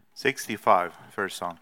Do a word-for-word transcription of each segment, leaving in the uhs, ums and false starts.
sixty-five, first song.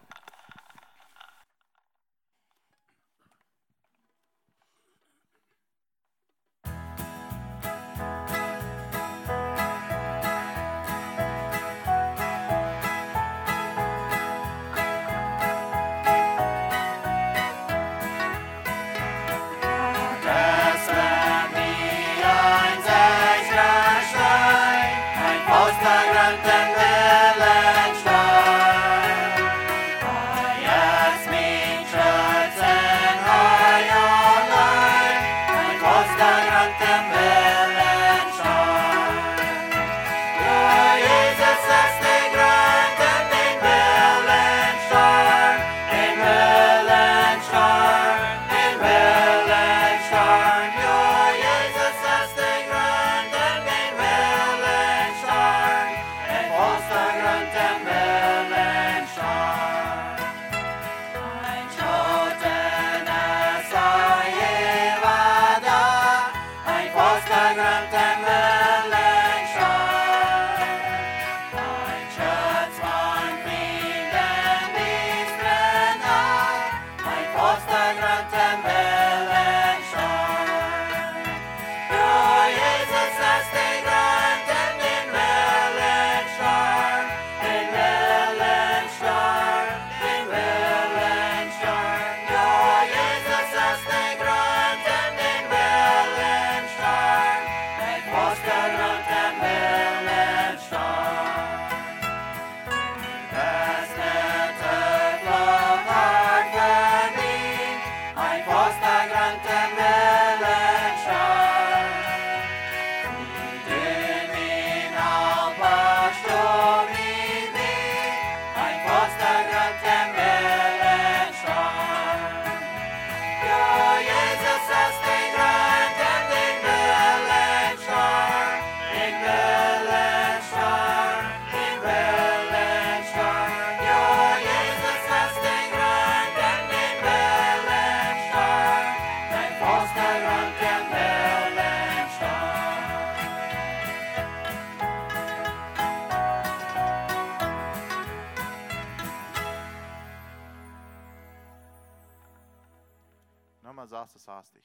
Nochmal sagst du es hastig.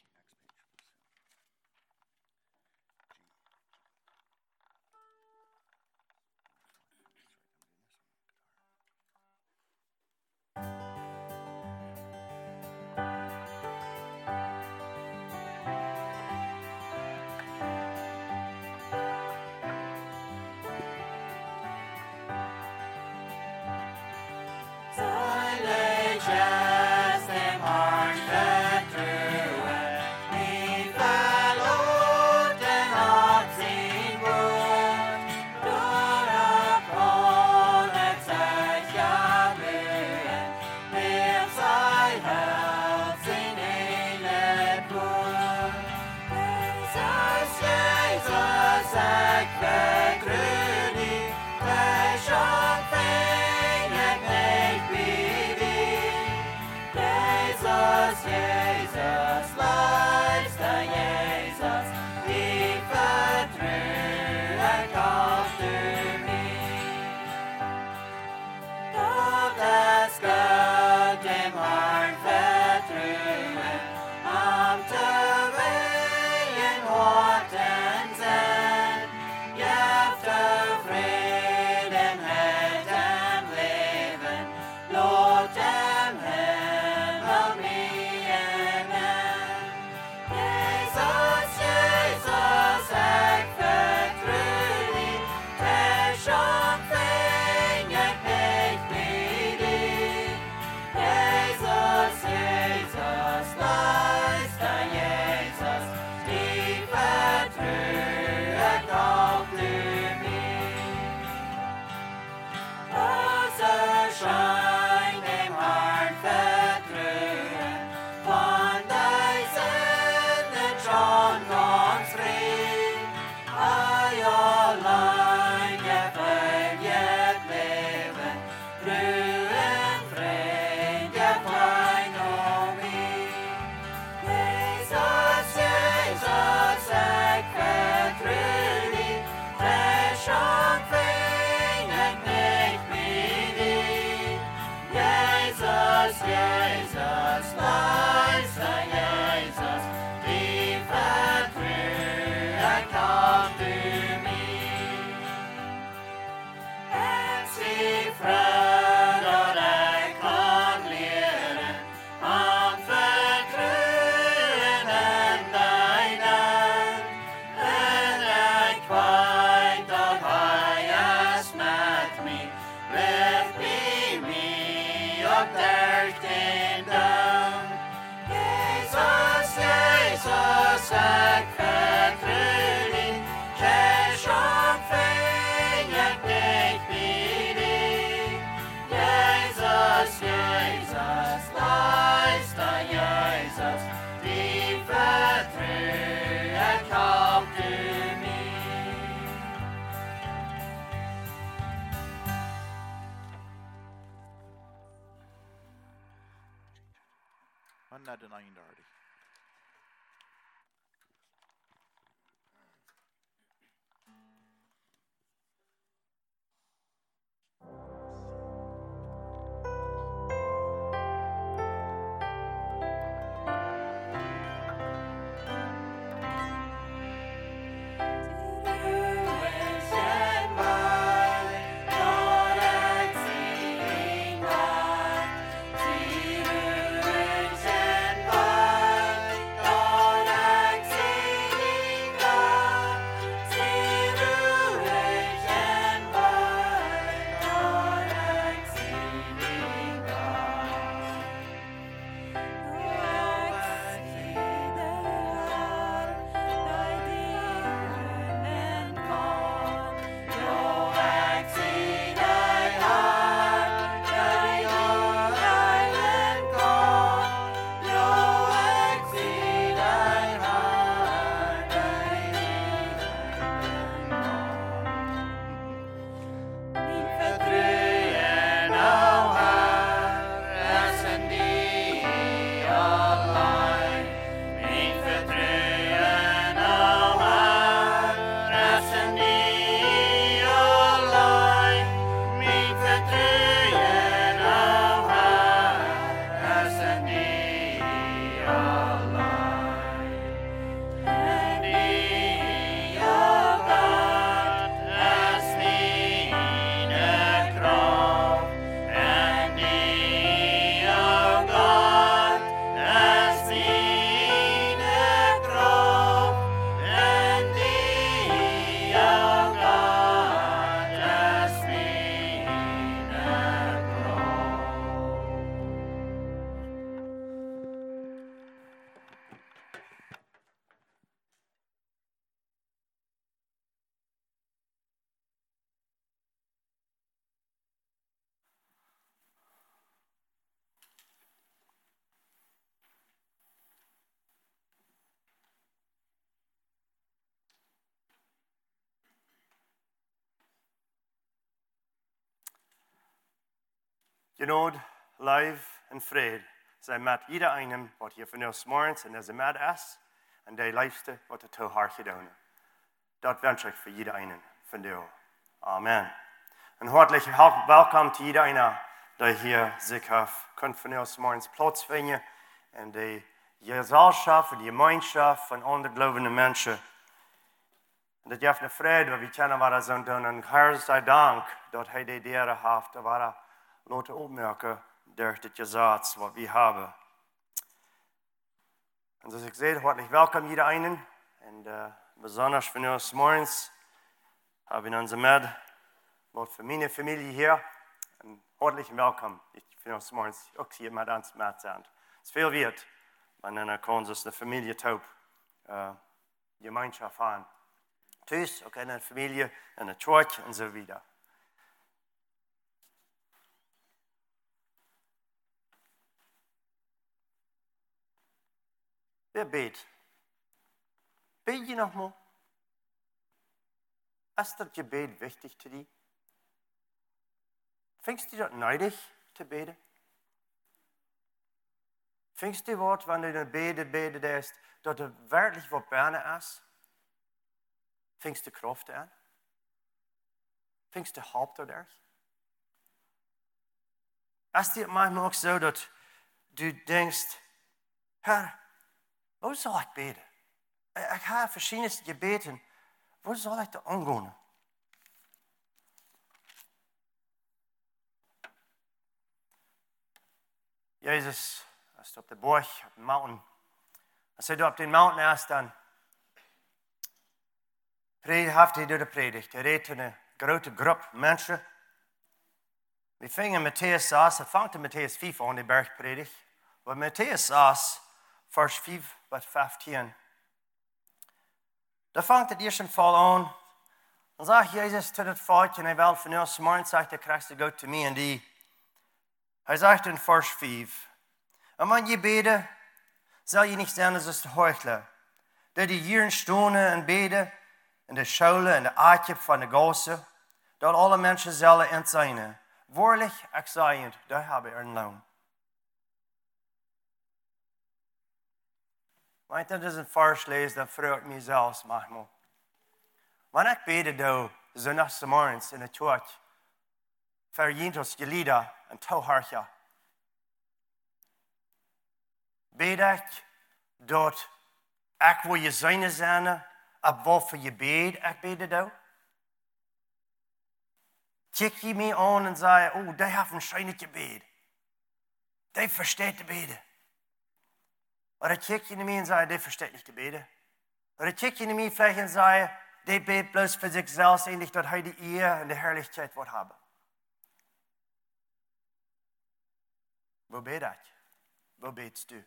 Silent, just them hearts that true. I'm not denying already. Genood, live en fred zijn met ieder een wat hier van ons morgens en deze met is en de liefste wat er te hard gedaan. Dat wens ik voor ieder een van u. Amen. En hartelijk welkom te ieder een die hier zich heeft kunt van ons morgens plaatsvinden en de gezelschap en de gemeenschap van ondergelovene mensen. En dat je heeft een vrede, wat we kennen wat er zo doen. En Heer zij dank dat hij die deren heeft, dat we laten opmerken door dit gezag wat we hebben. En zoals ik zei, hartelijk welkom iedereen. En uh, besonders van ons morgens hebben we onze med, wat voor mijn familie hier. En hartelijk welkom. Ik vind ons morgens ook hier met ons met zijn. Het is veel weird, maar dan kan ons de familie top uh, gemeenschap aan. Thuis, ook in de familie, in de kerk en zo verder. Wer beet? Beet je nog maar? Is dat gebed wichtig te die? Findest du dat nodig te beden? Findest du wat, wanneer je beden, beden is, dat er werkelijk wat bijna is? Findest du kracht aan? Findest du hoop dat er? Is het manchmal ook zo dat du denkst, Herr, wo soll ich beten? Ich habe verschiedene Gebeten. Wo soll ich da angehen? Jesus ist auf der Berg, auf dem Mountain. Als er auf den Mountain erst dann hat er de predigt. Er redet eine große Gruppe Menschen. Wir fingen Matthäus sechs, het fängt in Matthäus vijf an, die Bergpredigt. Aber Matthäus sechs, Vers vijf bis vijftien. Da fängt het eerst Fall an. Dan sagt Jesus zu het volk, en hij wil van ons morgen, sagt er, krijgst du Gott zu mir und die. Hij zegt in Vers vijf. Und wenn je beten, soll je nicht sein, als de Heuchler. Dat die hier stonen en beten, in de schuilen en de aardje van de gozen, dat alle mensen zullen in zijn. Waarlijk, ik zeg je, daar hebben we een loon. Als ik dit een vers lees, dan vraag ik mezelf manchmal. Wanneer ik bete doe, zondagsmorgens in de kerk, verjent ons gelieden en toehartje. Bid ik dat ik wil je zijn zijn, op waarvoor je bid, ik bid doe. Kijk je me aan en zeg, oh, die heeft een schijnend gebed. Die versteht te beden. Oder kijk je naar me en zeg, die versteht niet te beden. Oder kijk je naar me vielleicht en zeg, die betet bloß für sich selbst, ähnlich, dass hij die Ehe und die Herrlichkeit wird haben. Wo bet ich? Wo betest du?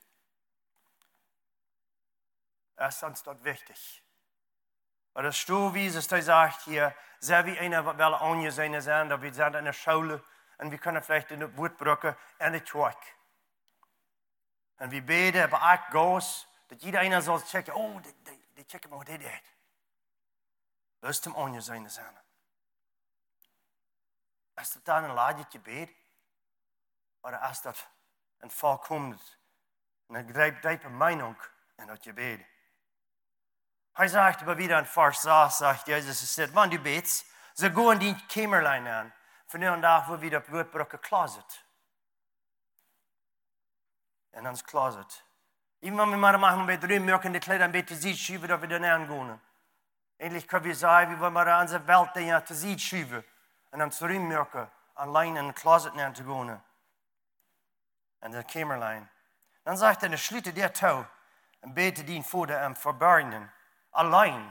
Das ist uns dort wichtig. Oder du, wie es da sagt hier, sehr wie einer will angesehen sein, da wir sind in der Schule und wir können vielleicht in der Wutbrücke in der Kirche. Und wir beten, aber ich groß, dass jeder einer soll checken, oh, die, die, die checken mal, die das. Das ist zum angesehen sein. Ist das dann ein leidiges Gebet? Oder ist das ein vollkommenes, eine tiefe Meinung in das Gebet? Hij sagt aber wieder in Vers sechs, sagt Jesus, es sagt, wenn du betest, so geh in die Kämmerlein an. Von der und da, wo wieder Wutbrücke Closet. In ons Closet. Even wenn wir mal machen, bei drei Mörken die Kleider ein bisschen sieht, schieben, dass wir dann angehen. Endlich können wir sagen, wie wenn wir unsere Welt dann zu sieht schieben. Und dann zurück Mörken, allein in den Closet zu gehen. In der Kämmerlein. Dann sagt er, schließe der Tau und bete den vor dem Verborgenen. Allein.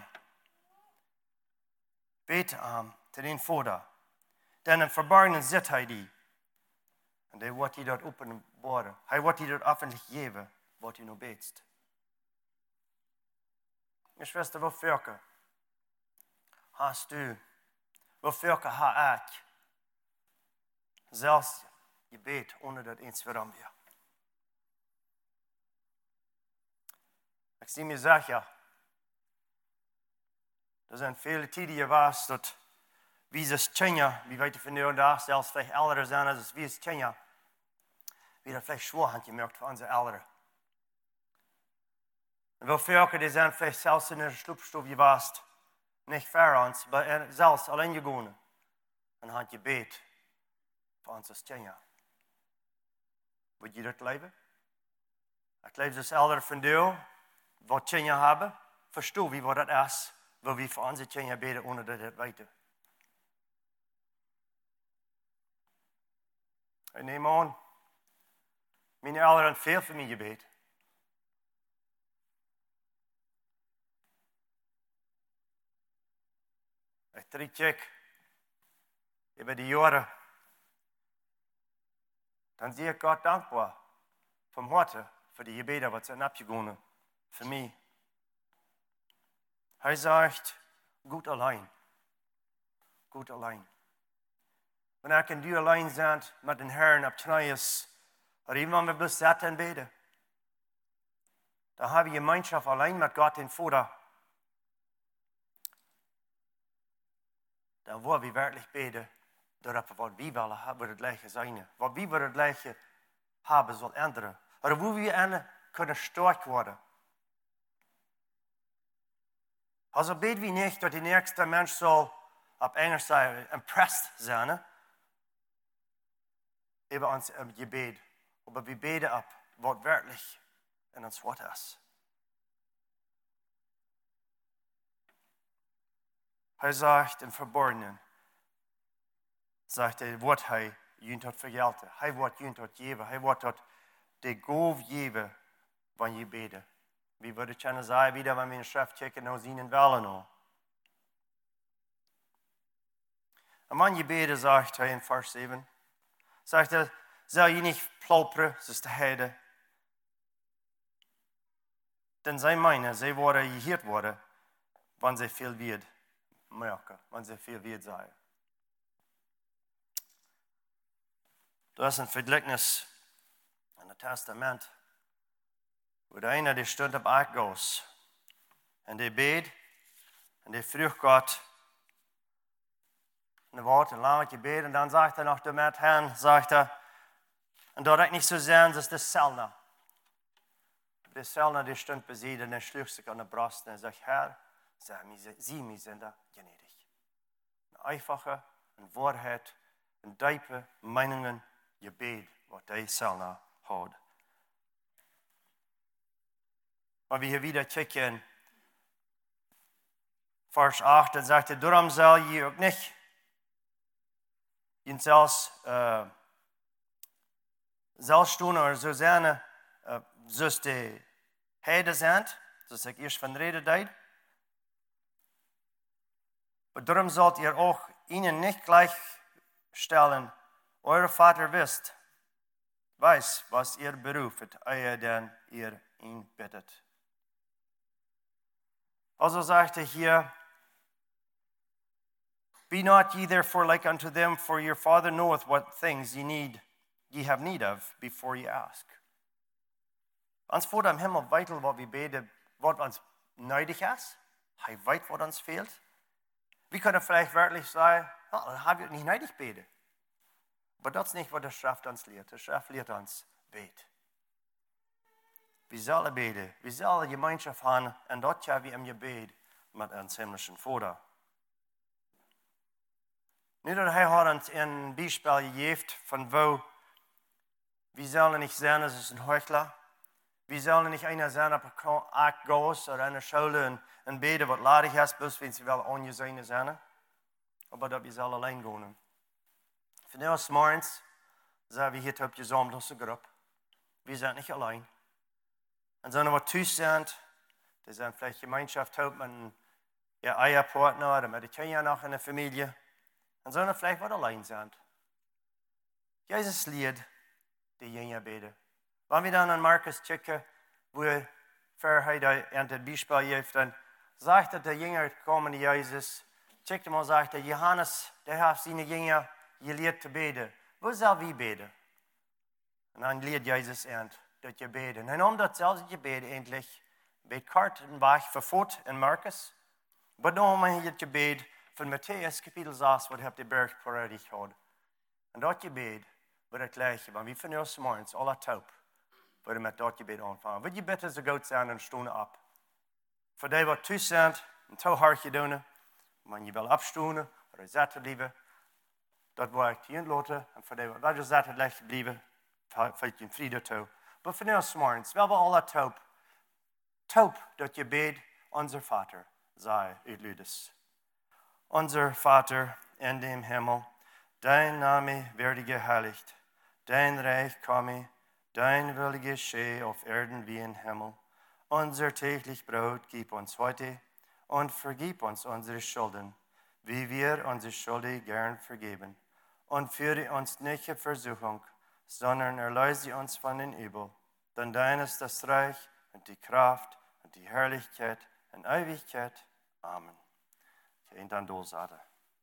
Bete am, zu den Vater. Denn im Verborgenen sieht er die. Und er wird dir dort offenbaren. Er wird dir dort öffentlich geben, was du noch betest. Meine Schwester, wofür hast du, wofür habe ich selbst gebet, ohne dass eins für wir? Ich sehe mir sicher, er zijn viele tijden geweest dat wie ze Kenia, wie weten van nu en daar, zelfs vielleicht älter zijn als wie es Kenia, wie dat vielleicht schwer haben gemerkt für unsere Älteren. Und wir Völker, die sind vielleicht selbst in der Schlupfstube geweest, nicht für uns, aber selbst allein gegangen und haben gebet für uns als Kenia. Wil je dat leven? Ik leef als Ältere von dir, wat Kenia hebben, verstoor wie wat dat is. Wo wir für unsere Kinder beten, ohne dass das weiter. Ich nehme an, meine Eltern haben viel für mich gebetet. Ich terugkijk über die Jahre, dann sehe ich Gott dankbar vom Herzen für die Gebete, was er abgegangen für mich. Er sagt, gut allein. Gut allein. Wenn ich und du allein sind mit den Herrn ab Knäues, oder even wenn wir bloß sitzen beten, da habe ich Gemeinschaft allein mit Gott, den Vater. Da wo wir wirklich beten, darauf, was wir wollen, haben wir das Gleiche sein. Was wir das Gleiche haben, soll ändern. Oder wo wir eine können stark werden. Also beten wir nicht, dass der nächste Mensch soll auf Englisch sagen, impressed sein über uns im Gebet. Aber wir beten ab wortwörtlich in uns Wort ist. Er sagt im Verborgenen, sagt er, wat hij junt hat vergelten. Hij wordt junt hat geven. Hij wordt hat de gov geven wanneer je bede. Wie würde kunnen zeggen, wieder, wenn wir in Schrift checken, nou zien en wel noch. Und wenn je bede, sagt er in Vers sieben, sagt er, soll je nicht plappern, das ist der Heide. Denn sie meinen, sie worden gehört worden, wenn sie viel wird merken, wenn sie viel wird sein. Das ist ein Vergleichnis in dem Testament, wo der einer, der stund op Achtgos, und der bet, und der frug Gott, und er wart ein langes Gebet, und dann sagt er noch dem Herrn, sagt er, und dort ich nicht so sehen, das ist der Sellner. Der Sellner, der stund bei sie, und er schlug sich an der Brust, und er sagt, Herr, sie mir sind da gnädig. Eine einfache, eine Wahrheit, eine tiefe Meinungen, Gebet, was der Sellner hat. Wenn wir hier wieder checken, Vers acht, dann sagt er, darum soll ihr auch nicht, ihn selbst, äh, selbst tun oder so sein, äh, so ist die Heide sind, das ich erst von Rede deed. Aber darum sollt ihr auch ihnen nicht gleichstellen, euer Vater wisst, weiß, was ihr beruft, ehe denn ihr ihn bittet. Also sagt er hier, be not ye therefore like unto them, for your Father knoweth what things ye need, ye have need of, before ye ask. Ons Vater im Himmel weet al wat we beten, wat ons nötig ist. Hij weet wat ons fehlt. Wir können vielleicht wörtlich sagen, oh, dann habe ich nicht nötig beten. Aber das ist nicht, was der Schrift uns lehrt. Der Schrift lehrt uns, bet. Wir sollen beten. Wir sollen Gemeinschaft haben. Und dort haben wir im Gebet mit uns himmlischen Vater. Nicht, dass er hat uns ein Beispiel gegeben, von wo wir sollen nicht sein, es ist ein Heuchler. Wir sollen nicht einer sein, auf acht Gas oder einer Schule und, und beten, was ladig ist, bloß wenn sie wel angesehen sind. Aber dass wir sollen allein gehen. Von aus morgens sind wir hier zusammen als eine Gruppe. Wir sind nicht allein. Und sondern wir Tüß sind, das sind vielleicht Gemeinschaft mit ihr Ehepartner oder mit den Kindern noch in der Familie. Und sondern vielleicht was allein sind. Jesus Lied, die Jünger beten. Wenn wir dann an Markus checken, wo er vorher ein Beispiel gibt, dann sagt er, der Jünger kommen zu Jesus, checkt mal, sagt er, Johannes, der hat seine Jünger gelehrt zu beten. Wo soll wir beten? Und dann lehrt Jesus an, dass wir beten. Und um das selbst Gebet endlich, bet Kartenbach verfort in Markus, aber dann haben wir das Gebet von Matthäus Kapitel sechs, wo er die Bergpredigt hat. Und das Gebet wird das gleiche, wenn wir von uns morgens alle taub, würde met dat gebed aanvangen. Wil je beter zo goed zijn en stonen op? Voor die wat thuis zijn, een te hard doen, maar je wil opstonen, of zetten blijven, dat wil ik je inlaten. En voor die wat wel zetten blijven blijven, valt je in vrede toe. Maar voor nu morgens, wel we alle taub, taub dat je bed, onze Vater, sei uitluides. Onze Vater in dem Himmel, dein Name werde geheiligt, dein Reich komme, dein Wille geschehe auf Erden wie im Himmel. Unser täglich Brot gib uns heute und vergib uns unsere Schulden, wie wir unsere Schulden gern vergeben. Und führe uns nicht in Versuchung, sondern erlöse uns von den Übel. Denn dein ist das Reich und die Kraft und die Herrlichkeit in Ewigkeit. Amen. Geen dan doelzaten.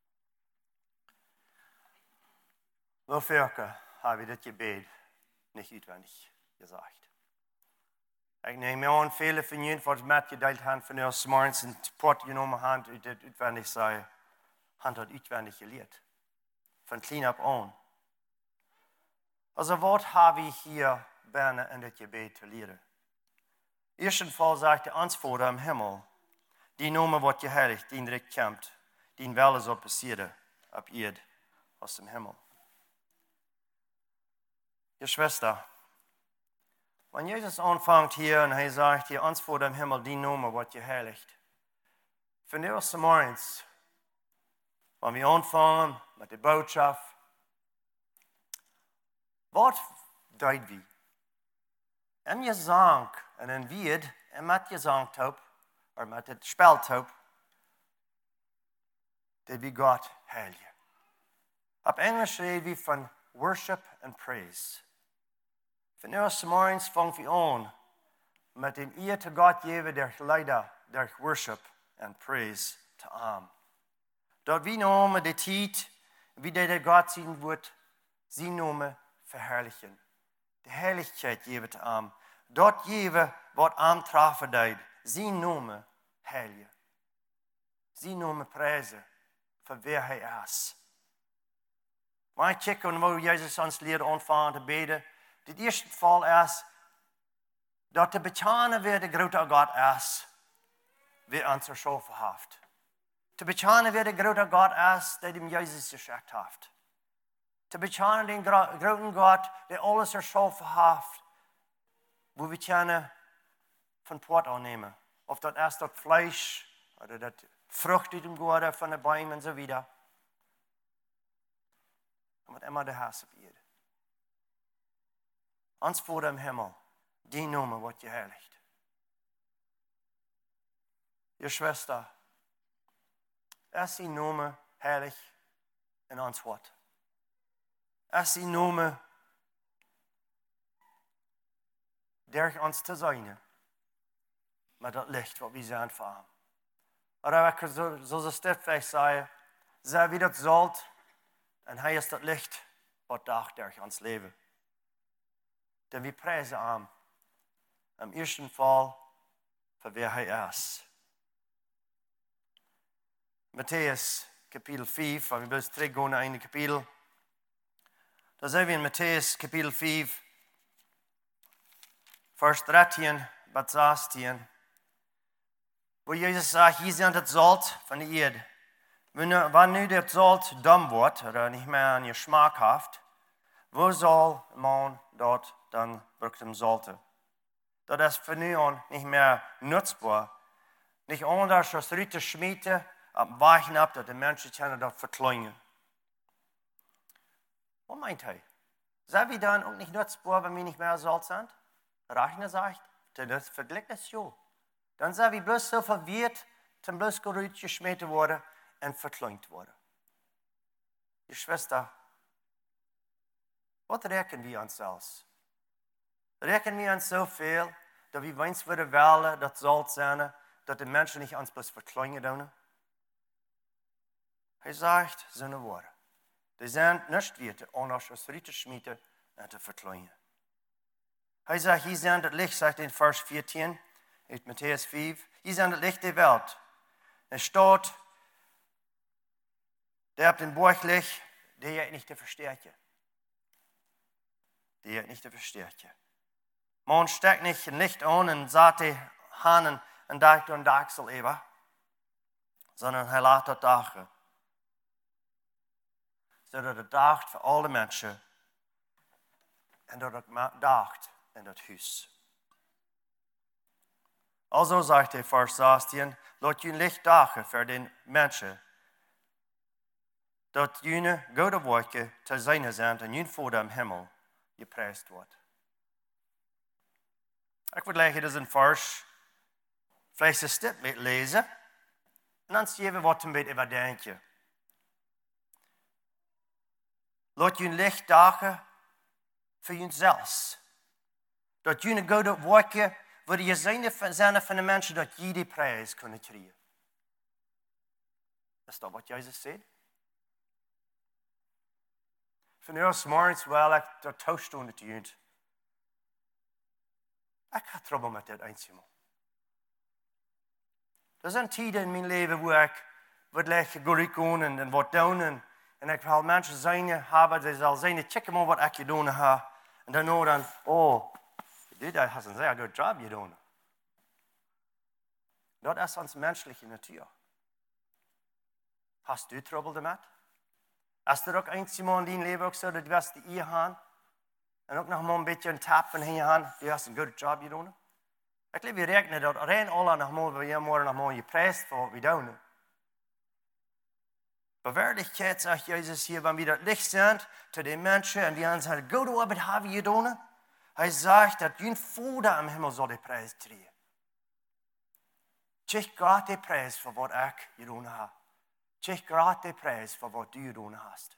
Wofür habe ich das Gebet nicht uitwendig gesagt. Ich nehme an, viele von Ihnen, die mitgeteilt haben von uns morgens und Port genommen haben, und das uitwendig sei, haben das uitwendig gelehrt. Von klein ab an. Also, was habe ich hier gerne in das Gebet zu lehren? Erstens Fall sagt der uns Vater im Himmel, die Name wird geheiligt, die Recht kommt, die Welle soll passieren, ab Erd aus dem Himmel. Ihr Schwester, Wenn Jesus anfängt hier und er sagt, hier uns vor dem Himmel, die Nummer wird geheiligt. Von der ersten Morgens, wenn wir anfangen mit der Botschaft, was deed wir? Im Gesang, en in Wied, en met Gesangtaub, oder mit het Speltaub, dat wie Gott heilige. Op Englisch reden wir von Worship and Praise. Von der ersten Morgens fangen wir an, mit dem Ehr zu Gott geben, durch Leider, durch Worship and Praise zu arm. Dort wie nomen de Zeit, wie der Gott sein wird, sie nomen verherrlichen. De Heiligkeit geben zu arm. Dort geben, wat aantrafen deed. Sie nomen heilige. Sie nomen prijzen, voor wie hij is. Maar ik kijk hoe Jezus ons leert ontvangen te bidden. Het eerste geval is, dat te bekennen wie de grote God is, wie ons erschaffen heeft. Te bekennen wie de grote God is, die hem Jezus geschickt heeft. Te bekennen den grote God, die alles erschaffen heeft, wo we kunnen van poort aannemen. Of dat is dat Fleisch, oder dat Frucht die dem Gott von den Bäumen und so weiter. Und was immer der Hass auf ihr. Uns vor dem Himmel, die Nummer wird geheiligt. Ihr Schwester, ist die Nummer heilig in uns Wort. Ist die Nummer, der uns zu sein, mit das Licht, was wir sehen fahren. Oder ich so, so das vielleicht sagen, sei wie das Salz, und hij ist das Licht, was dacht durch uns Leben. Denn wir preisen ihn, im ersten Fall, für wer er ist. Matthäus, Kapitel fünf, wenn wir bloß zurückgehen in ein Kapitel, da sehen wir in Matthäus, Kapitel fünf, Vers dreizehn bis zestien, wo Jesus sagt, hier sind das Salz von der Erde. Wenn, wenn nu das Salz dumm wird oder nicht mehr an ihr schmackhaft, wo soll man dort dann wirklich Salze? Das ist für nu an nicht mehr nutzbar. Nicht anders als Ritter schmieden, ab weichen ab, dass die Menschen können dort verkleinern. Was meint er? Sind wir dann auch nicht nutzbar, wenn wir nicht mehr Salz sind? Rechner sagt, das vergleicht es schon. Dann sind wir bloß so verwirrt, zum bloß gerührt geschmiert worden und verkleint worden. Die Schwester, was rechnen wir uns aus? Rechnen wir uns so viel, dass wir weinst würden wählen, das Salz sein, dass die Menschen nicht uns bloß verkleinen können? Er sagt, seine Worte. Die sind nicht wert, anders als Ritter schmieden und zu verkleinen. Er sagt, hier sind das Licht, sagt in Vers vierzehn, in Matthäus fünf, hier sind das Licht der Welt. Es steht, der hat den Burglich, der hat nicht zu verstärken. Der hat nicht zu verstärken. Man steckt nicht ein Licht an und sagt die Hahnen und Dach und Dachsel eben, sondern er lässt das Dach. So dass er dacht für alle Menschen und dat er dacht in das Haus. Also sagt er, Vers zestien, laat je licht dagen voor den Menschen, dat jene gode werken te zijn zijn en jene voor dem Himmel geprijsd wordt. Ik wil leggen dus een vers, vielleicht een stuk met lezen, en dan zie je wat een beetje overdenken. Laat je licht dagen voor jezelf. Dat je gode werken waar je zijn van de mensen dat je die prijs kunnen krijgen. Is dat wat Jezus zei? Van eerst morgens wel ik dat toestonden te doen. Ik heb trouble met dit eenzaam. Er zijn tijden in mijn leven waar ik wat leggen goed gaan en wat doen en En ik wil mensen zijn hebben, die zal zijn, check maar wat ik gedaan heb. En dan nou dan, oh, dit has een zeer goed job gedaan. Dat is onze menselijke natuur. Hast du trouble damit? Is er ook eens iemand in je leven ook zo dat was die je gaan? En ook nog maar een beetje een tap van hier aan. Je hebt een good job gedaan. Ik geloof we rekenen dat alleen alle nog maar we morgen nog maar geprijsd voor wat we doen. Bewaardigheid, zegt Jezus hier, wanneer we dat licht zijn, zu den Menschen, en die aan zijn goede arbeid hebben gedaan. Hij zegt dat je vader im Himmel zal de prijs krijgen. Tjech gaat de prijs voor wat ik gedaan heb. Tjech gaat de prijs voor wat du gedaan hast.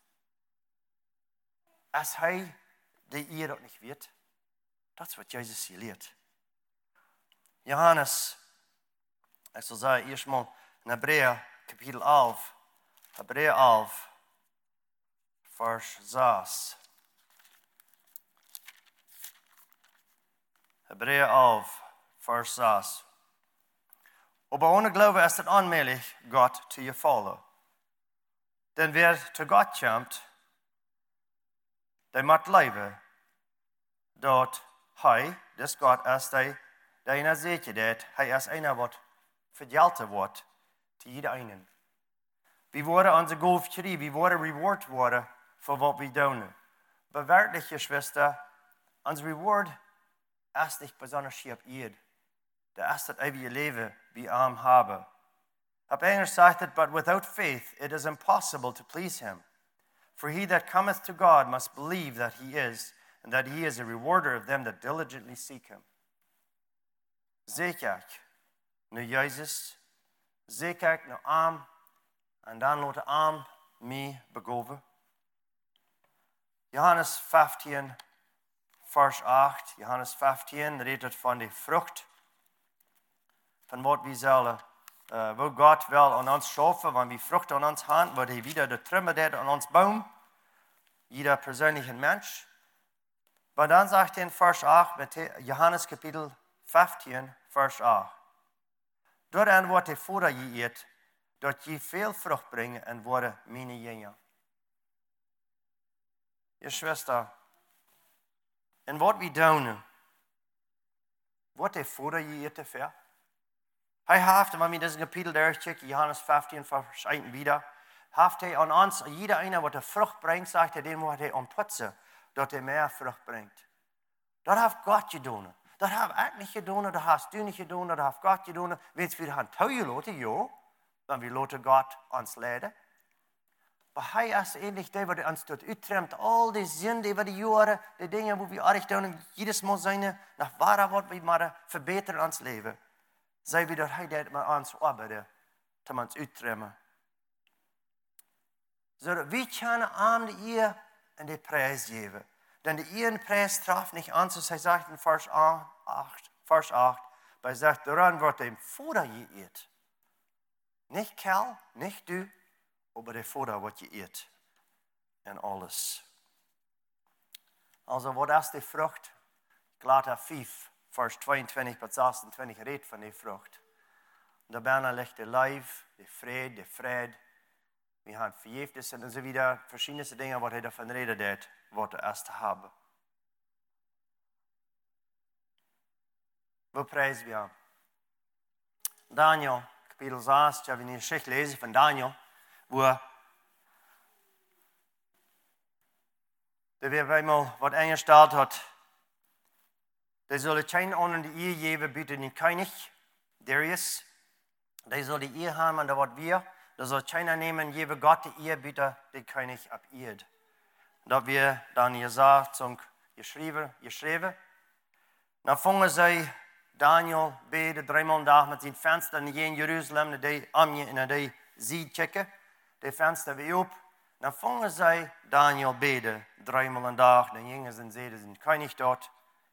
Als hij de eer dat niet weet, dat is wat Jezus hier leert. Johannes, ik zal zeggen, eerst maar in Hebreeën, kapitel elf. Hebreeën elf, vers zes. Hebreeën elf, vers zes. Aber ohne Glaube ist es unmöglich, Gott zu gefallen. Denn wer zu Gott kommt, der muss leben, dort hij, dus Gott, ist der, der ihnen zekerheid, hij ist einer, wat vergelten wordt, zu jeder einen. We worden onze golf gekregen, we worden reward worden voor wat we doen. Bewaardig, Geschwister, ons reward is niet besonders hier op Erde. Dat is dat eeuwige leven we aan hebben. Op Engels zegt het, but without faith it is impossible to please him. For he that cometh to God must believe that he is, and that he is a rewarder of them that diligently seek him. Zeker ik nu Jezus, zeker ik nu arm, en dan laat de arm mij begoven. Johannes vijftien, vers acht. Johannes vijftien redet van de vrucht. Van wat we zullen, uh, wo God wel aan ons schaffen, wanneer we vrucht aan ons hand, wordt hij wieder de Trümmer deed aan ons boom. Jeder persönliche Mensch. Maar dan zegt hij in vers acht, met Johannes kapitel vijftien, vers acht. Doordat wordt hij voor je eet, dat je veel vrucht brengen en worden mijn jünger. Je Schwester, en wat we doen, wordt hij voor je eet te ver? Hij heeft, wanneer we dit kapitel durchchecken, Johannes vijftien, vers één wieder, heeft hij aan ons, jeder einer, wat de vrucht brengt, zegt hij, den moet hij ontpoetsen, dat hij meer vrucht brengt. Dat heeft God gedaan. Dat heb ik niet gedaan, dat hast du niet gedaan, dat heeft God gedaan. Weet je, we gaan touwen laten, ja. Dan we laten God ons leiden. Maar hij is eigenlijk die wat ons tot uitremt. Al die zin, die wat die jaren, die dingen die we aardig doen, jedes Mal zijn, naar waar wat we maar verbeteren ons leven. Zij we dat hij dat met ons arbeiden, om ons uitremmen. Zodat we kunnen aan de eer en de prijs geven. Denn de eer en prijs traf niet aan, zoals hij zegt in vers acht. Vers acht. Hij zegt, daaraan wordt hij voordat je eet. Niet Kerl, niet du, maar de Vater wat je eet. En alles. Also, wat is die vrucht? Galater vijf, vers tweeëntwintig tot zesentwintig redt van die vrucht. Daarbij ligt de lijf, de vrede, de vrede. We hebben vergifnis en zo wieder verschillende dingen wat hij daarvan reden deed, wat er is te hebben. We prijzen we hem. Daniel, kapitel zes, ich habe eine Geschichte lesen von Daniel, wo der wir einmal was eingestellt hat. Der soll keinen anderen die Ehe geben, bitte den König, Darius. Der soll die Ehe haben, und da wird wir. Da soll keiner nehmen, gebe Gott die Ehe, bitte den König ab Erd. Da wir dann gesagt, zum geschrieben, geschrieben. Dann fangen sie Daniel beten dreimal am Tag mit zijn Fenster in Jeruzalem, naar die aan je naar die ziet kijken. Die Fenster weer op. Dan vangen zij Daniel beten dreimal am Tag. Dan gingen ze en zeiden ze König dort.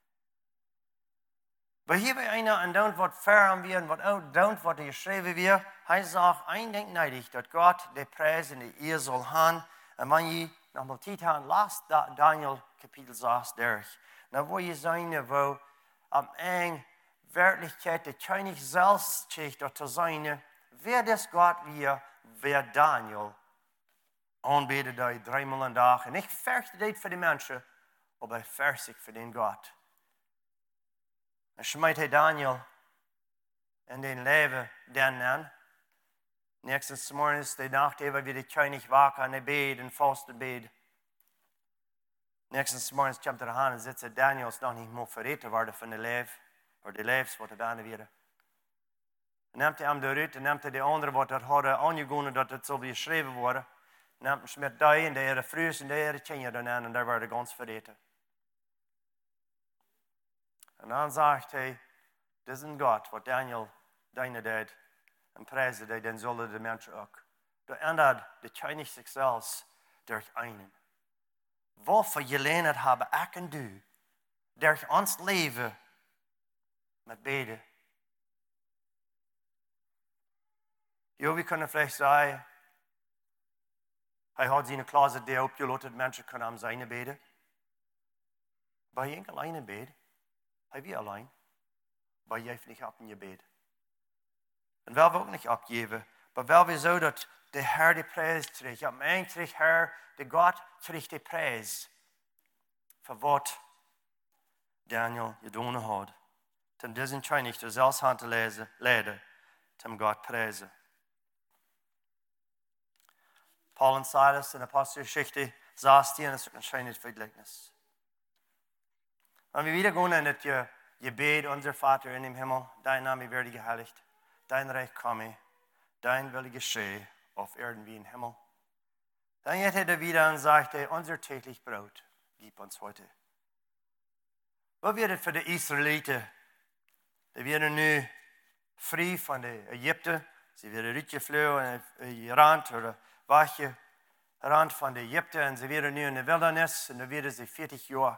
Maar hier bij einer en dan wat ver aan weer en wat ook dan wat er geschreven weer. Hij zegt één ding neidig, dat God de prijs en de eer zal gaan. En wanneer je nog maar tijd hebt, laat Daniel kapitel zes dertig. Dan wil je zijn wo am eng Werklichkeit, der König selbst zegt dat te zijn, wer das Gott wir, wer Daniel aanbeten die dreimal am Tag. En nicht vergt dit voor de mensen, aber hij vergt zich voor den Gott. En schmeidt hij Daniel in den leven den aan. Nächstes morgens, die Nacht, ehe wir der König waken, en hij beet en vasten beet. Nächstens morgens komt er aan en zit Daniel is nog niet meer verreten worden van de leef, of de leefs wat er bijna weer. Dan neemt hij hem eruit en neemt hij de andere wat er hadden aangegaan dat het zo geschreven worden. Neemt hij met die en de hele vruis en de hele tjenje dan aan en daar werden ganz verreten. En dan zegt hij, dit is een God, wat Daniel deine deed. En prijzen hij, dan zullen de mensen ook. Dat ändert de Chinese zichzelf door einen. Waarvoor jullie het hebben, ik en du, door ons leven met beden. Jo, we kunnen vielleicht zeggen, hij had zijn closet daar opgelaten, mensen kunnen hem zijn beden. Maar hij enkel alleen beden. Hij wie alleen. Maar jij heeft niet op in je bed. En wel we ook niet opgeven, maar wel we zo dat de Heer de prijs terug. Ja, mijn terug, Heer, de God terug de prijs. Voor wat Daniel gedaan had. Ten deze schijnig de zelfs hand te lezen, leiden, ten God prijzen. Paul en Silas in de Apostelgeschichte zestien is ook een schijnig vergelijkenis. En we wieder gaan in het je, je bed, onze Vater in dem Himmel, dein Name werde geheiligt, dein Reich komme, dein Wille geschehe, auf Erden wie im Himmel. Dann geht er wieder und sagt, unser täglich Brot, gib uns heute. Wat wird es für die Israeliten? Die werden nu frei von den Ägypten. Sie werden uitgevlogen in Iran oder wachtje Rand von den Ägypten und sie werden nu in der Wildnis und dann werden sie vierzig Jahre.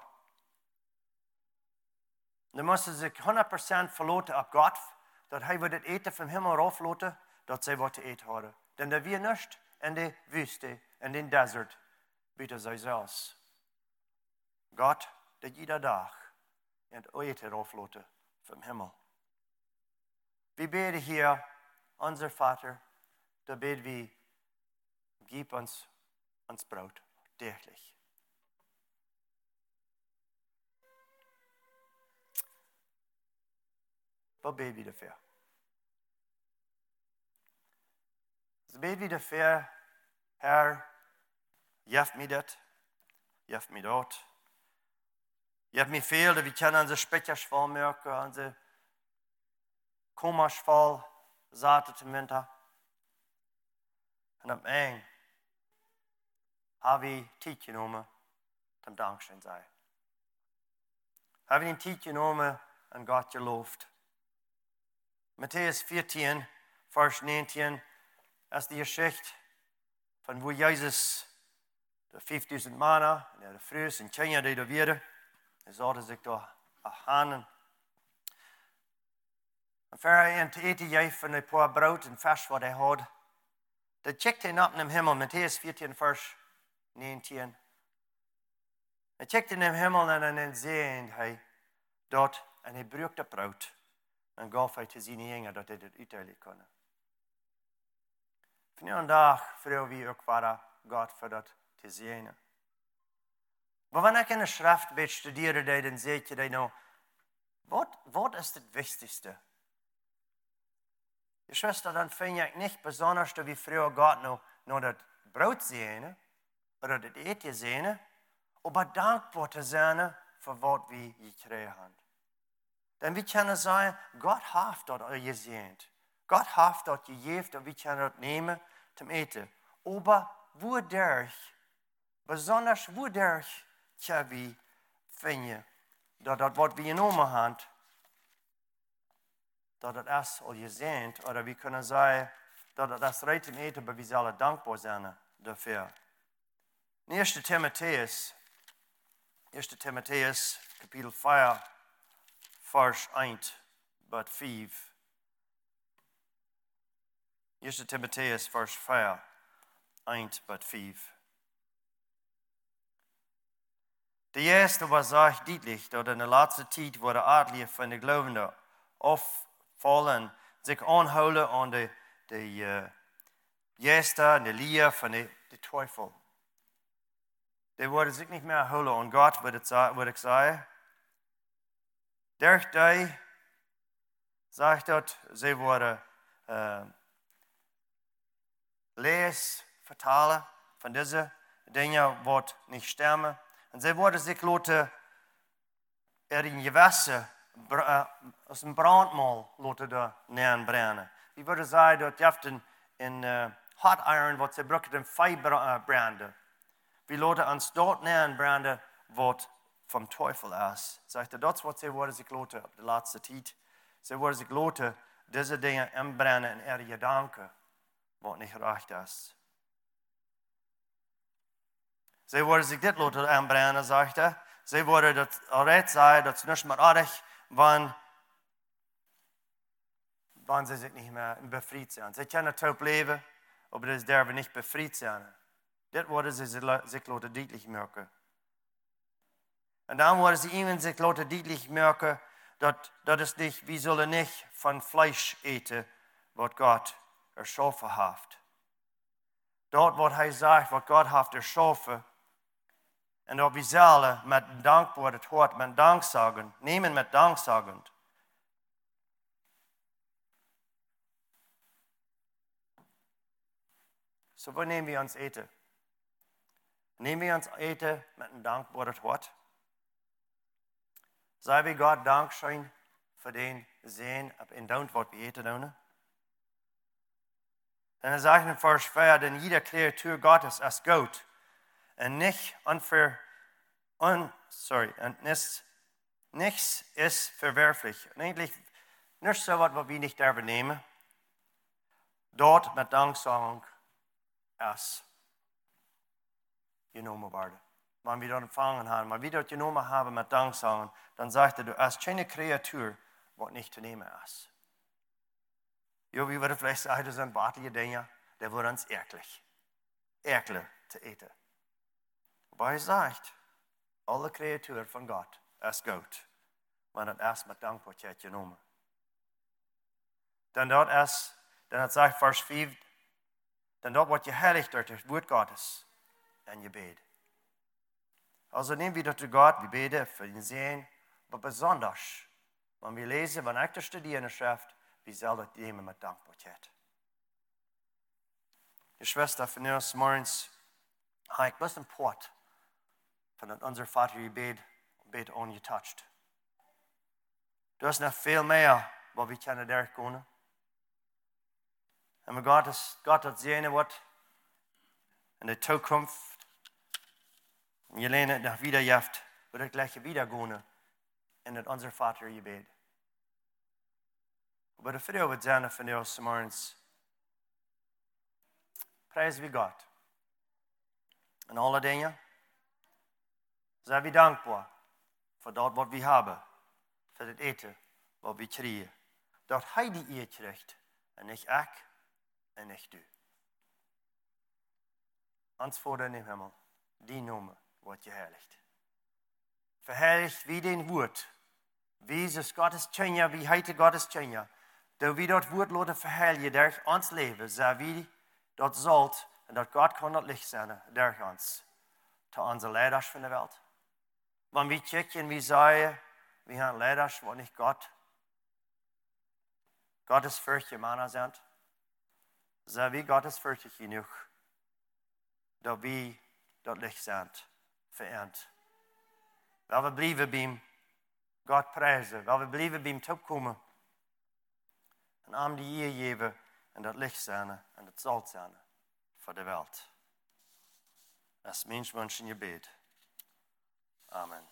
Dan moesten ze honderd procent verlaten op God, dat hij wordt het eten van Himmel aflaten, dat zij wat te eten hadden. Dan er weer niets in de wüste, in de desert, bieden zij zelfs. God, dat iedere dag in het eten aflaten van Himmel. We bidden hier, onze Vater, dat bidden we, gib ons ons brood, dagelijks. Wat bid we dafür? Dus bid we dafür, Herr, geef me dat, geef me dat. Geef me veel, dat we kunnen onze spetjes vol merken, onze kommers vol zaten te winter. En op een hebben we tijd genomen om dankbaar te zijn. Hebben we tijd genomen en God geloofd. Matthäus vierzehn, Vers negentien, ist die Geschichte von wo Jesus de vijfduizend mannen en de vrouwen en kinderen die er werden, die zouden zich daar afhanden. En voor hij aan het eten gaf van een paar brood en vis wat hij had, dan kijkte hij naar de hemel, Matthäus vierzehn, Vers negentien. Hij kijkte naar de hemel en dan zei hij dat en hij brak dat brood. En gaf hij te zijn jongen dat hij het uitdelen kon. Vandaag vragen we ook vader God voor dat te zien. Maar wanneer ik in de schrift bestuderen, dan zeg je nou, wat, wat is het wichtigste? Je zuster, dan vind ik niet besonders dat we vragen God nou, nou dat brood zien, of dat het eten zien, maar dankbaar te zijn voor wat we gekregen hebben. Dan we kunnen zeggen, God heeft dat al gezien. God heeft dat gegeven en we kunnen dat nemen te eten. Maar waardoor, besonders waardoor, kunnen we vinden dat dat wat we genomen hebben, dat het is al gezien. Of we kunnen zeggen, dat het is right te eten, maar we zullen dankbaar zijn daarvoor. Eerste Timotheus, Eerste Timotheus, kapitel vier. Vers één, but vijf. Eerste Timotheus, vers vier, één, but vijf. De eerste was echt duidelijk dat in de laatste tijd waar de adelen van de gelovenden afvallen, zich aanhouden aan de, de uh, gesta en de leer van de, de twijfel. Die worden zich niet meer houden aan God, wat ik zei. Durch die zegt dat ze worden uh, lees vertalen van deze dingen wat niet stemmen. Und sie wurde sich lotte er in Gewässer aus dem Brandmal lotte da nähen brennen. Wie würde sagen, dort jaft in, in uh, hot iron, wat sie brauchen, in Feuer branden. Wie lotte uns dort nähen brennen, wat vom Teufel ist. Sagt er, das, was sie wurde sich lotte auf der letzten Zeit. Sie wurde sich lotte, diese Dinge anbrennen in ihre Gedanken, was nicht recht ist. Sie wurde sich das lotte anbrennen, sagt er. Sie wurde das recht sein, dass es nicht mehr artig, wenn, wenn sie sich nicht mehr befreit sind. Sie können taub leben, aber das dürfen nicht befreit sein. Das wurde sie sich lotte deutlich merken. Und dann wurde sie ihnen sich lotte deutlich merken, dass es nicht, wir sollen nicht von Fleisch eten, was Gott erschaffen hat. Dort, was er sagt, was Gott hat erschaffen, und ob wir selber mit Dankbarkeit das Wort mit Dank sagen, nehmen mit Dank sagen. So, wo nehmen wir uns eten? Nehmen wir uns eten mit einem dankbaren Wort? Sei wir Gott Dankeschön für den Sehen, ab in Dank, was wir eten. Und er sagt in Vers vier, denn jede Kreatur Gottes ist gut. Und nicht unver, un, sorry, und nichts, nichts ist verwerflich. Und eigentlich nicht so etwas, was wir nicht dürfen nehmen. Dort mit Danksagung ist genommen worden. Wenn wir dort empfangen haben, wenn wir dort genommen haben mit Danksagung, dann sagt er, du hast keine Kreatur, was nicht zu nehmen ist. Ja, wie würde vielleicht sagen, das sind bartliche Dinge, der wird uns eklig. Eklig zu eten. Aber er sagt, alle Kreaturen von Gott ist gut, wenn das erst mit Dankbarkeit genommen. Dann dort ist, dann hat sagt Vers vier, dann dort wird geheiligt durch das Wort Gottes in Gebet. Also nehmen wir dort zu Gott, wir beten für den Sehen, aber besonders, wenn wir lesen, wenn ich das studiere in der Schrift, wir sollen das nehmen mit Dankbarkeit. Die Schwester von uns morgens habe ich bloß einen Port von unser Vater Gebet, bet ungetouched. Du hast noch viel mehr, was wir können durchgehen. Und Gott, ist, Gott hat sehen, was in der Zukunft, und je länger nach wieder jaft, wird er gleich wieder gehen in unser Vater Gebet. Aber der Video wird sein von uns morgens. Preis wie Gott. In alle Dinge. Sei wir dankbar für das, was wir haben. Für das Eten, was wir kriegen. Dort hat die ihr kriegt. Und nicht ich und nicht du. Ans Vater im Himmel. Die Nummer wird geheiligt. Verherrlicht wie den Wort. Wie ist es Gottes Tschenja, wie heute Gottes Tschenja. Da wir dort Wort lassen verherrlichen durch uns Leben. Sei wie dort sollt. Und dat Gott kann das Licht sein, durch uns. Zu unseren Leidern von der Welt. Wenn wir checken, wie sagen, wir haben Leidern, wo nicht Gott, Gottes fürchtige Männer sind, sind wir Gottes fürchtig genug, dass wir das Licht sind, verehrt. Weil wir bleiben bei ihm, Gott preisen, weil wir bleiben bei ihm zurückkommen und ihm die Ehe geben und das Licht sein und das Salz sein. Für die Welt. Das Mensch wünscht in Gebet. Amen.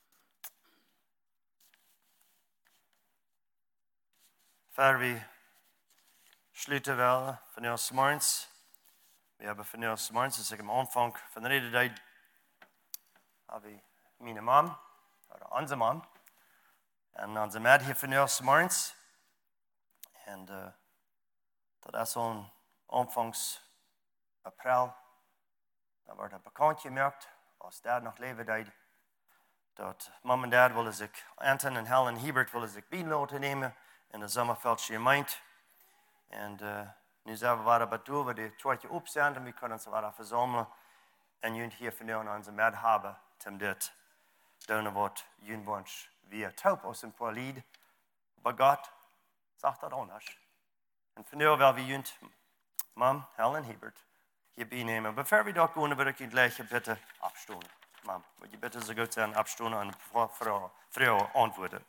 Vater, wir schließen wel von uns morgens. Wir haben von uns morgens, das ist am Anfang von der Redezeit, habe ich meine Mom, oder unsere Mom, und unsere Mädchen hier von uns morgens. Und uh, das ist so ein Anfangs April, da wordt het bekend gemaakt, als dad nog leven deed, dat mom en dad willen zich, Anton en Helen Hebert willen zich bijlaten nemen in de Sommerveldse gemeente. En uh, nu zijn we waar bij toe, we de tweede opzenden, we kunnen ze waar verzamelen. En jullie hier vandaag onze med hebben, om dit doen wat jullie wens. We taub aus een paar lied, maar God zegt dat anders. En vandaag wil we jullie, mom, Helen Hebert, hier bijnemen. Bevor wir dort gehen, würde ich ihn gleich bitte abstuhlen. Mom, wil je bitte so gut sein, abstunden und Frau, Frau antworten?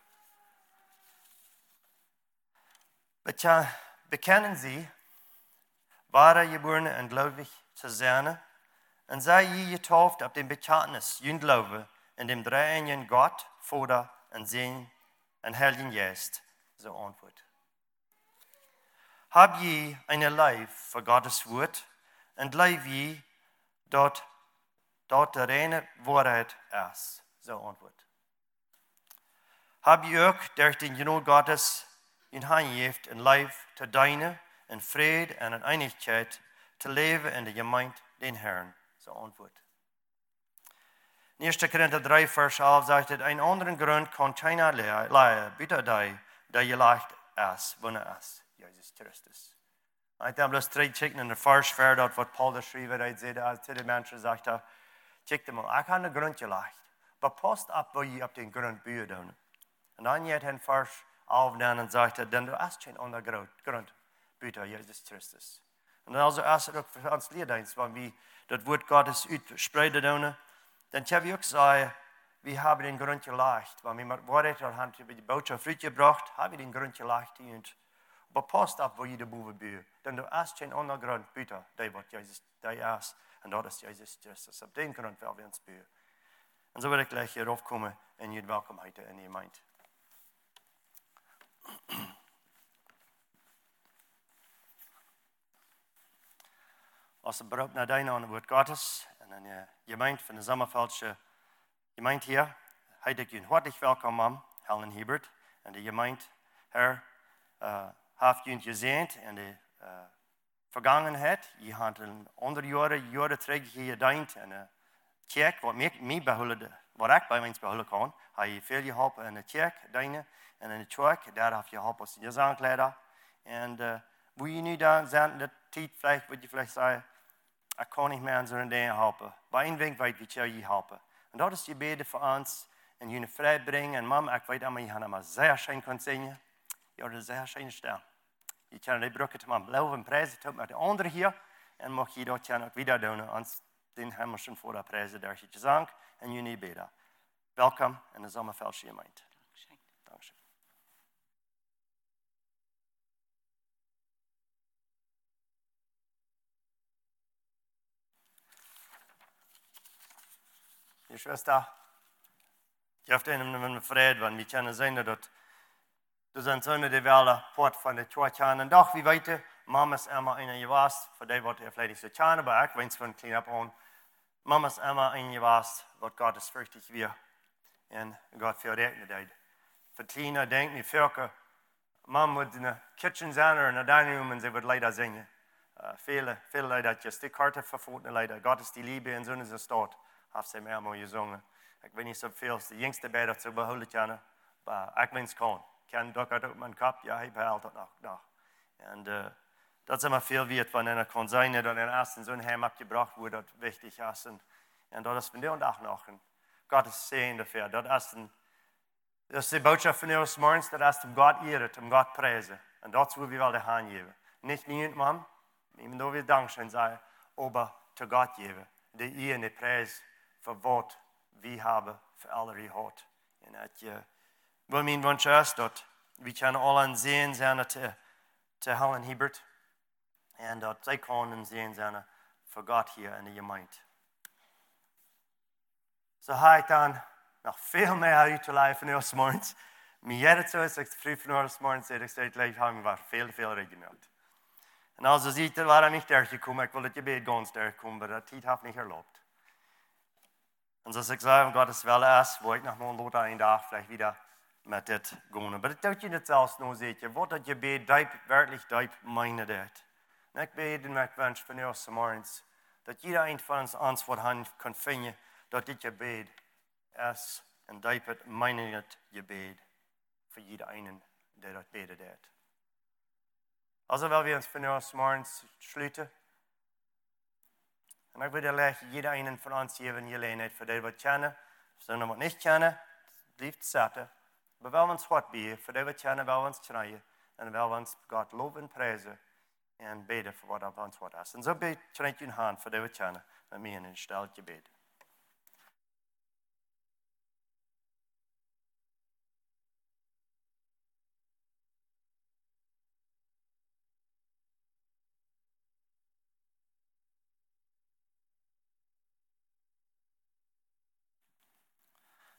Bekennen Sie, wahre Geborene und gläubig zu sein, und sei je getauft auf dem Bekenntnis, jün Glaube, in dem dreieinigen Gott, Vater und Sohn und Heiligen Geist, so antwort. Hab je eine Leib für Gottes Wort und leib je dort, dort der reine Wahrheit ist, so antwort. Hab je auch durch den Genot Gottes in Hand in Leib zu deine, in Friede und in Einigkeit zu leben in der Gemeinde den Herrn, so antwort. In erster Korinther drei, Vers elf sagt es, ein anderen Grund kann keiner leihen, bitte die, der je leicht ist, wenn er ist, Jesus Christus. Ich habe bloß drei checken in der Vers, für dort, was Paul da schrieb, er sagt, als die Menschen sagt, check dir mal, ich habe einen Grund geleicht, aber passt ab, wo ihr auf den Grund bühen. Und dann hat er den Vers aufnehmen und sagt, denn du hast keinen anderen Grund, bitte, Jesus Christus. Und dann also erst auch für uns Liederdienst, wenn wir das Wort Gottes spreiden, dann kann ich auch sagen, wir haben den Grund geleicht. Wenn wir mit Worten haben über die Botschaft gebracht, haben wir den Grund geleicht. Aber passt auf, wo jeder Bube büht. Denn du hast keinen anderen Grund, bitte, der wird Jesus, der ist. Und das ist Jesus Christus. Auf den Grund werden wir uns bühen. Und so werde ich gleich hier raufkommen und ihr willkommen heute in ihr meint. Als een beroep naar dein aan het woord Gottes en aan je gemeente van de Sommerveldse gemeente hier, heet ik je hartelijk welkom aan, Helen Hebert. En de gemeente hier uh, heeft je gezien in de uh, vergangenheid. Je hebt een andere jaren, jaren terug hier gedient en een kerk, wat mij behouden, wat ik bij mij behouden kan. Heb je veel geholpen in de kerk, deine, en in de kerk. Daar heb je geholpen als gezangleider. En uh, wo je nu daar zijn, dat tijd, vielleicht, wat je vielleicht zeggen, ik kan niet meer aan zo'n dingen helpen. Bij een week weet ik je helpen. En dat is je bede voor ons. En je vrij brengen. En mama, ik weet allemaal, je gaat allemaal zeer schön kunnen zingen. Je hebt een zeer schöne stem. Je kan die bruggen te maken. Blijven en prijzen tot met de anderen hier. En mag je dat ook weer doen. Ons den hemelse voor de prijzen door je gezang. En je niet beden. Welkom in de Sommerveldse gemeente. Dank je. Je Schwester, je hebt een vrede, want we kunnen zien dat er zijn zonen die wel poort van de kerk aan. En toch, wie weten, mama is immer een geweest, voor die wordt er vielleicht zo kennen, maar ik wens van klein op aan. Mama is immer een geweest, wat God is fürchtig weer. En God veel rekenen deed. Voor kleine denken we veel, mama moet in de kitchen zijn en in de dining room en ze wordt leider zingen. Uh, Vele, vele leider, just die karte verfoten leider. God is die liebe en zo'n is een staat. Heeft ze meer mooi gezongen. Ik weet niet zoveel als de jongste bij dat ze behouden kunnen, maar ik wens kan. Ik kan dat uit mijn kop, ja, ik behaal dat nog. nog. En uh, dat is immer veel weet, wanneer er kan zijn dat er eerst in zo'n heim abgebracht wordt, dat wichtig is. En, en dat is van de dag nog. En God is zeer dafür. Dat is, een, dat is de boodschap van ons morgens, dat is om God eren, om God prijzen. En dat is hoe we wel de hand geven. Niet niemand, man, even though we dankzij zijn, maar te God geven. De eer en de prijs voor wat we hebben, voor alle die hart. En dat je, wel mijn wens is dat we kunnen allen zien zijn te, te Helen Hebert. En dat zij kunnen zien zijn voor God hier in de gemeente. Zo ga ik dan nog veel meer uit te leven van ons morgens. Maar jij het zo is, ik vrij van ons morgens zeg, ik zeg gleich, hebben we veel, veel regelmatig. En als je ziet, waren niet teruggekomen, ik wil dat je bij ganz terugkomen, maar dat tijd heeft niet erlaubt. Und zoals ik zei, om Gottes Wille is, wil ik nog maar later een dag vielleicht wieder met dit gaan. Maar dat doet je niet zelfs nog zeker. Wat dat je bij diep, werkelijk diep meende dat. En ik bid en ik wens van ons morgens, dat ieder een van ons antwoord hand kan vinden, dat dit je bid is en diep het meende het je bid voor ieder een die dat beden deed. Also willen we ons van ons morgens sluiten. En ik wil leggen ieder een van ons geven in gelegenheid voor die wat kennen. Voor die wat niet kennen, blijft zetten. Maar wel ons hart bieden. Voor die wat kennen, wel ons schreien. En wel ons God loven en prijzen. En bidden voor wat op ons hart is. En zo bid je een hand voor die wat kennen. Met mij in een steltje bid.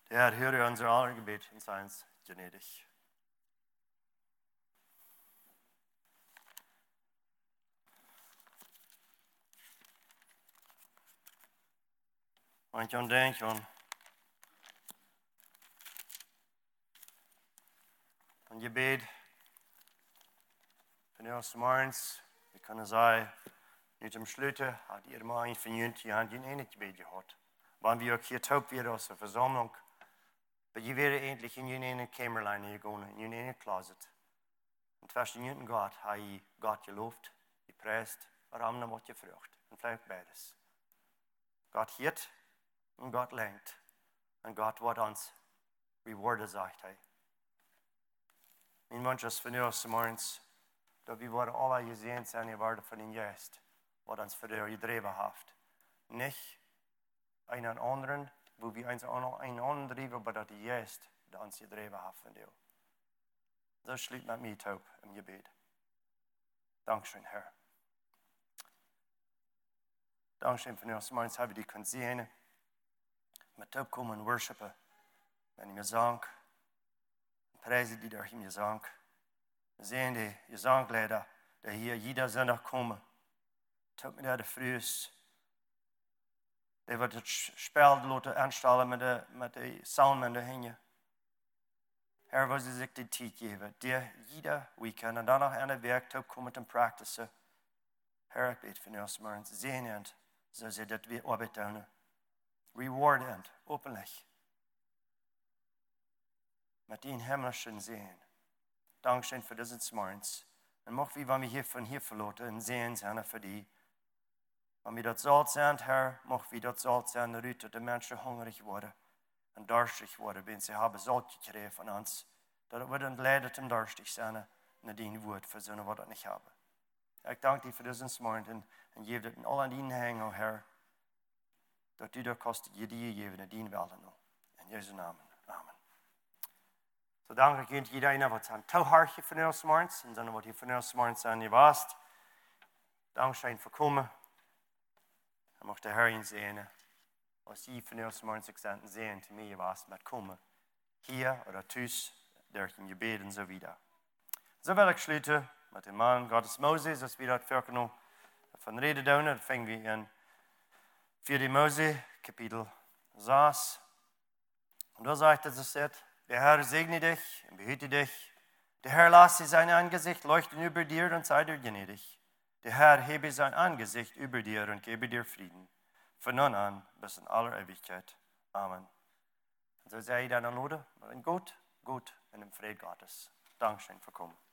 Der Herr höre unser aller Gebet und sei uns gnädig. Und ich denke an ein Gebet von uns morgens. Wir können sagen, nicht am Schluss hat ihr mal ein von Ihnen, die haben ein Gebet gehabt. Wenn wir auch hier taub werden aus der Versammlung, aber je wäre endlich in eine Kämmerlein gegangen, in eine Closet. Und zwischen Ihnen Gott, habe ich Gott gelobt, gepreist, aber haben noch was gefragt. Und vielleicht beides. Gott hielt und Gott lenkt. Und Gott wird uns rewarden, sagt er. Mein Wunsch ist von uns morgens, dass wir alle gesehen sind, die werden von dem Geist, was uns für die gedreven hat. Nicht einen anderen, wo wir uns auch einen anderen driven, aber dass die Geist, der uns gedreven hat von dir. Das schließt mit mir taub im Gebet. Dankeschön, Herr. Dankeschön für uns morgens, haben wir die können sehen, mit taub kommen und worshipen, wenn ich mir sage, preisen die durch mir Gesang. Wir sehen die Gesangleider, die hier jeder Sonntag kommen. Tut mir der frühs. Die wird das Spiel anstellen mit den mit de Psalmen dahin. Herr, was sie sich die Zeit geben, die jeder Weekend und dann noch eine Werktag kommen und practice. Herr, ich bete für uns morgens. Sehen, so sie das wir arbeiten. Rewardend, openlich. Mit den himmlischen Sehen. Dankeschön für dieses Morgens. Und mach wie wenn wir hier von hier verloren und sehen sind für die. Wenn wir dort Salz sind, Herr, mach wie dort Salz sind, dass die Menschen hungrig werden und durstig werden, wenn sie haben Salz gekriegt von uns. Dass wir dann leidet und durstig sein, und dein Wort für so eine, was wir nicht haben. Ich danke dir für dieses Morgen und, und gebe das all an deinen Hängen, oh Herr, dass du das kostet, dir die geben, in deinen Welt noch. In Jesu Namen. Amen. So danke ich Ihnen, jeder einer, was ein Tauharche von uns morgens, und dann, was ihr von uns morgens an ihr warst. Dankeschön für kommen. Und mag der Herr ihn sehen, was Sie von uns morgens gesagt sehen, zu mir warst, mit kommen. Hier oder tüß, durch den Gebet und so wieder. So will ich schließen mit dem Mann Gottes Moses, dass wir das vorgenommen von Rede tun. Dann fangen wir an vierte Mose, Kapitel sechs. Und da sagt es, es sagt, der Herr segne dich und behüte dich. Der Herr lasse sein Angesicht leuchten über dir und sei dir gnädig. Der Herr hebe sein Angesicht über dir und gebe dir Frieden. Von nun an bis in aller Ewigkeit. Amen. Und so sei dann Lode, in Gott, Gott und im Frieden Gottes. Dankeschön für kommen.